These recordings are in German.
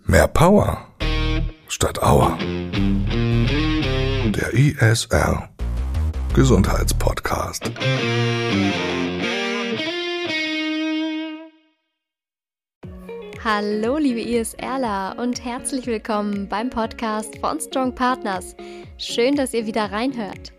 Mehr Power statt Aua. Der ISR Gesundheitspodcast. Hallo liebe ISRler und herzlich willkommen beim Podcast von Strong Partners. Schön, dass ihr wieder reinhört.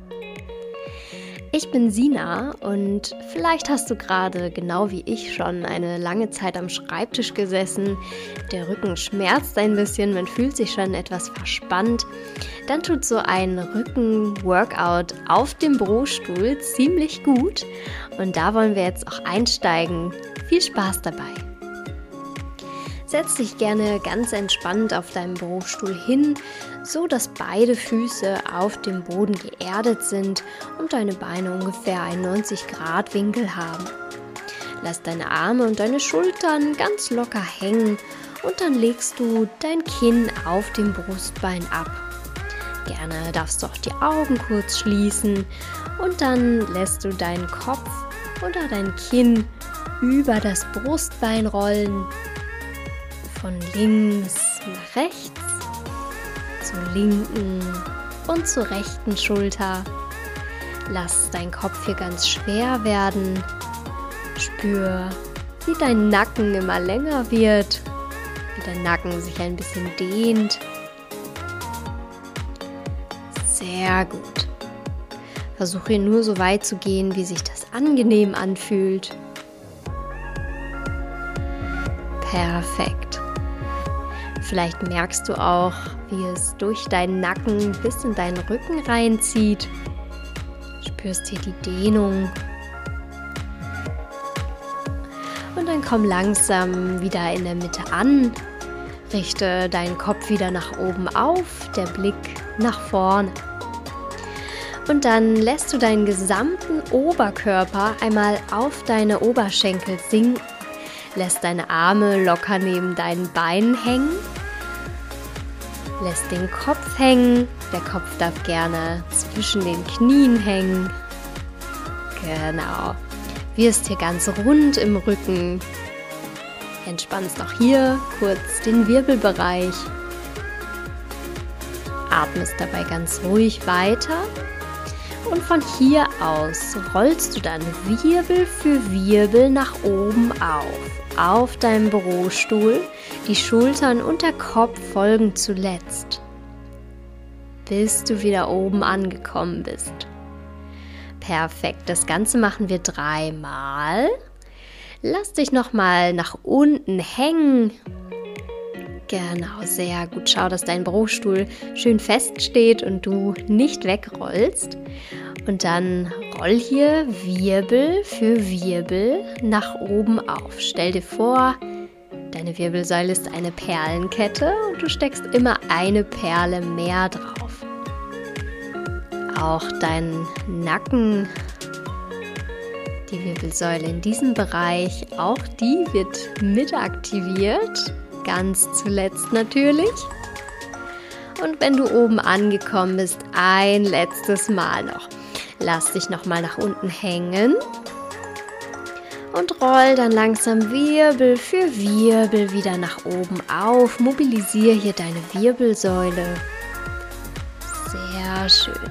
Ich bin Sina und vielleicht hast du gerade, genau wie ich, schon eine lange Zeit am Schreibtisch gesessen. Der Rücken schmerzt ein bisschen, man fühlt sich schon etwas verspannt. Dann tut so ein Rücken-Workout auf dem Bürostuhl ziemlich gut. Und da wollen wir jetzt auch einsteigen. Viel Spaß dabei! Setz dich gerne ganz entspannt auf deinem Bürostuhl hin, so dass beide Füße auf dem Boden geerdet sind und deine Beine ungefähr einen 90-Grad-Winkel haben. Lass deine Arme und deine Schultern ganz locker hängen und dann legst du dein Kinn auf dem Brustbein ab. Gerne darfst du auch die Augen kurz schließen und dann lässt du deinen Kopf oder dein Kinn über das Brustbein rollen. Von links nach rechts, zur linken und zur rechten Schulter. Lass deinen Kopf hier ganz schwer werden. Spür, wie dein Nacken immer länger wird, wie dein Nacken sich ein bisschen dehnt. Sehr gut. Versuche hier nur so weit zu gehen, wie sich das angenehm anfühlt. Perfekt. Vielleicht merkst du auch, wie es durch deinen Nacken bis in deinen Rücken reinzieht. Spürst hier die Dehnung. Und dann komm langsam wieder in der Mitte an. Richte deinen Kopf wieder nach oben auf, der Blick nach vorne. Und dann lässt du deinen gesamten Oberkörper einmal auf deine Oberschenkel sinken. Lässt deine Arme locker neben deinen Beinen hängen. Lässt den Kopf hängen. Der Kopf darf gerne zwischen den Knien hängen. Genau. Wirst hier ganz rund im Rücken. Entspannst auch hier kurz den Wirbelbereich. Atmest dabei ganz ruhig weiter. Und von hier aus rollst du dann Wirbel für Wirbel nach oben auf deinem Bürostuhl. Die Schultern und der Kopf folgen zuletzt, bis du wieder oben angekommen bist. Perfekt, das Ganze machen wir 3-mal. Lass dich nochmal nach unten hängen. Genau, sehr gut. Schau, dass dein Bürostuhl schön fest steht und du nicht wegrollst. Und dann roll hier Wirbel für Wirbel nach oben auf. Stell dir vor, deine Wirbelsäule ist eine Perlenkette und du steckst immer eine Perle mehr drauf. Auch dein Nacken, die Wirbelsäule in diesem Bereich, auch die wird mit aktiviert. Ganz zuletzt natürlich. Und wenn du oben angekommen bist, ein letztes Mal noch. Lass dich nochmal nach unten hängen und roll dann langsam Wirbel für Wirbel wieder nach oben auf. Mobilisiere hier deine Wirbelsäule. Sehr schön.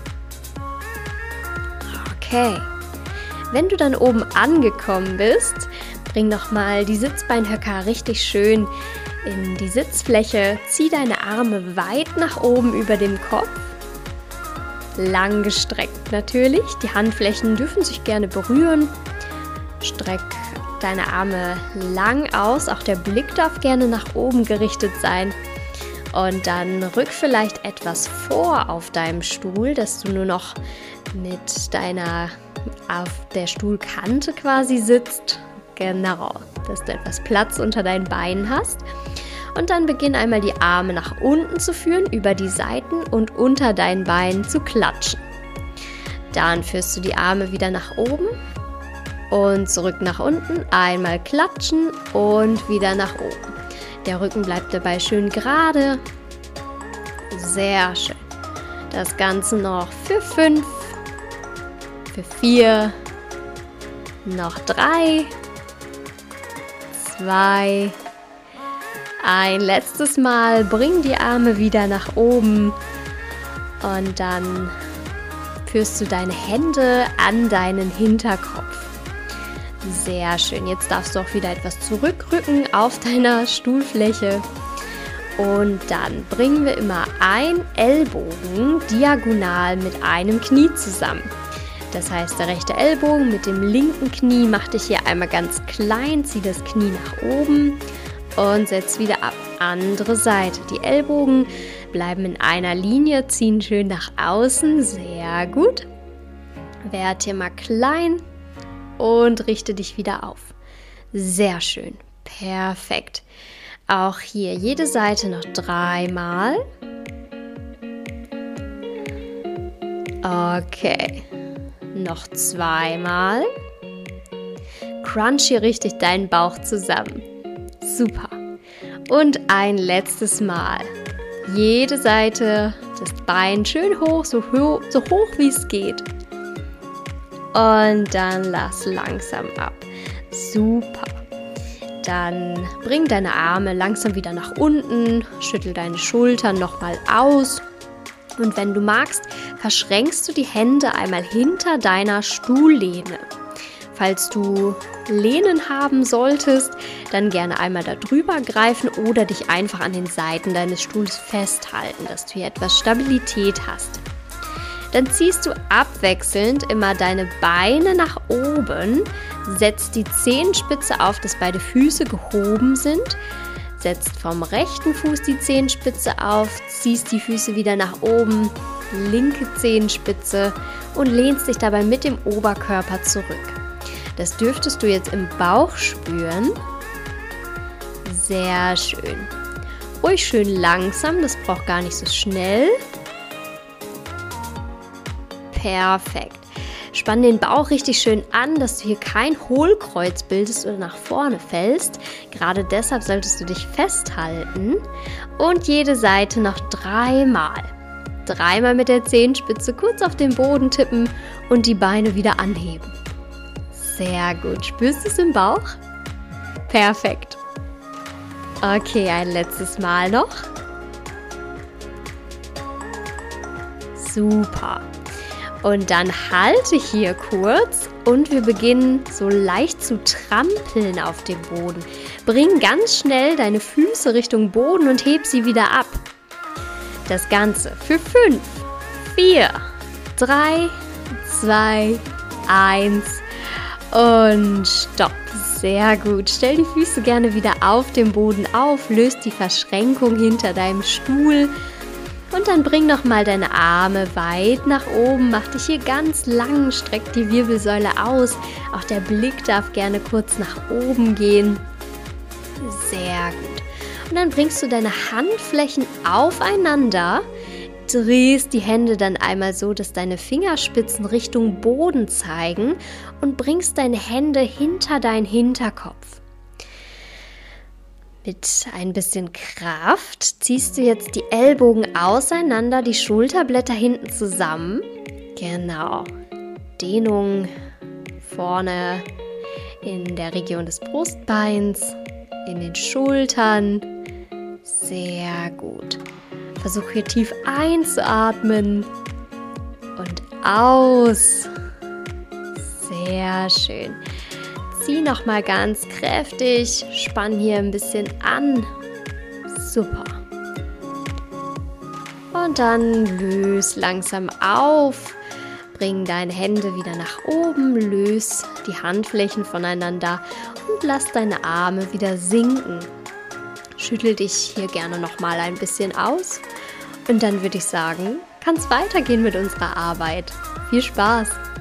Okay. Wenn du dann oben angekommen bist, bring nochmal die Sitzbeinhöcker richtig schön in die Sitzfläche. Zieh deine Arme weit nach oben über dem Kopf. Lang gestreckt natürlich. Die Handflächen dürfen sich gerne berühren. Streck deine Arme lang aus. Auch der Blick darf gerne nach oben gerichtet sein. Und dann rück vielleicht etwas vor auf deinem Stuhl, dass du nur noch mit deiner auf der Stuhlkante quasi sitzt. Genau, dass du etwas Platz unter deinen Beinen hast. Und dann beginn einmal die Arme nach unten zu führen, über die Seiten und unter deinen Beinen zu klatschen. Dann führst du die Arme wieder nach oben und zurück nach unten. Einmal klatschen und wieder nach oben. Der Rücken bleibt dabei schön gerade. Sehr schön. Das Ganze noch für 5, für 4, noch 3, 2, Ein letztes Mal, bring die Arme wieder nach oben und dann führst du deine Hände an deinen Hinterkopf. Sehr schön, jetzt darfst du auch wieder etwas zurückrücken auf deiner Stuhlfläche. Und dann bringen wir immer einen Ellbogen diagonal mit einem Knie zusammen. Das heißt, der rechte Ellbogen mit dem linken Knie macht dich hier einmal ganz klein, zieh das Knie nach oben und setz wieder ab. Andere Seite. Die Ellbogen bleiben in einer Linie, ziehen schön nach außen. Sehr gut. Werd hier mal klein und richte dich wieder auf. Sehr schön. Perfekt. Auch hier jede Seite noch 3 Mal. Okay. Noch 2 Mal. Crunch hier richtig deinen Bauch zusammen. Super. Und ein letztes Mal. Jede Seite, das Bein schön hoch, so hoch wie es geht. Und dann lass langsam ab. Super. Dann bring deine Arme langsam wieder nach unten, schüttel deine Schultern nochmal aus. Und wenn du magst, verschränkst du die Hände einmal hinter deiner Stuhllehne. Falls du Lehnen haben solltest, dann gerne einmal da drüber greifen oder dich einfach an den Seiten deines Stuhls festhalten, dass du hier etwas Stabilität hast. Dann ziehst du abwechselnd immer deine Beine nach oben, setzt die Zehenspitze auf, dass beide Füße gehoben sind, setzt vom rechten Fuß die Zehenspitze auf, ziehst die Füße wieder nach oben, linke Zehenspitze und lehnst dich dabei mit dem Oberkörper zurück. Das dürftest du jetzt im Bauch spüren. Sehr schön. Ruhig schön langsam, das braucht gar nicht so schnell. Perfekt. Spann den Bauch richtig schön an, dass du hier kein Hohlkreuz bildest oder nach vorne fällst. Gerade deshalb solltest du dich festhalten. Und jede Seite noch 3 Mal. 3 Mal mit der Zehenspitze kurz auf den Boden tippen und die Beine wieder anheben. Sehr gut. Spürst du es im Bauch? Perfekt. Okay, ein letztes Mal noch. Super. Und dann halte hier kurz und wir beginnen so leicht zu trampeln auf dem Boden. Bring ganz schnell deine Füße Richtung Boden und heb sie wieder ab. Das Ganze für 5, 4, 3, 2, 1 und stopp. Sehr gut. Stell die Füße gerne wieder auf dem Boden auf, löst die Verschränkung hinter deinem Stuhl. Und dann bring nochmal deine Arme weit nach oben, mach dich hier ganz lang, streck die Wirbelsäule aus. Auch der Blick darf gerne kurz nach oben gehen. Sehr gut. Und dann bringst du deine Handflächen aufeinander, drehst die Hände dann einmal so, dass deine Fingerspitzen Richtung Boden zeigen und bringst deine Hände hinter deinen Hinterkopf. Mit ein bisschen Kraft ziehst du jetzt die Ellbogen auseinander, die Schulterblätter hinten zusammen. Genau. Dehnung vorne in der Region des Brustbeins, in den Schultern. Sehr gut. Versuch hier tief einzuatmen und aus. Sehr schön. Zieh nochmal ganz kräftig, spann hier ein bisschen an. Super. Und dann löse langsam auf. Bring deine Hände wieder nach oben, löse die Handflächen voneinander und lass deine Arme wieder sinken. Schüttel dich hier gerne nochmal ein bisschen aus. Und dann würde ich sagen, kann es weitergehen mit unserer Arbeit. Viel Spaß!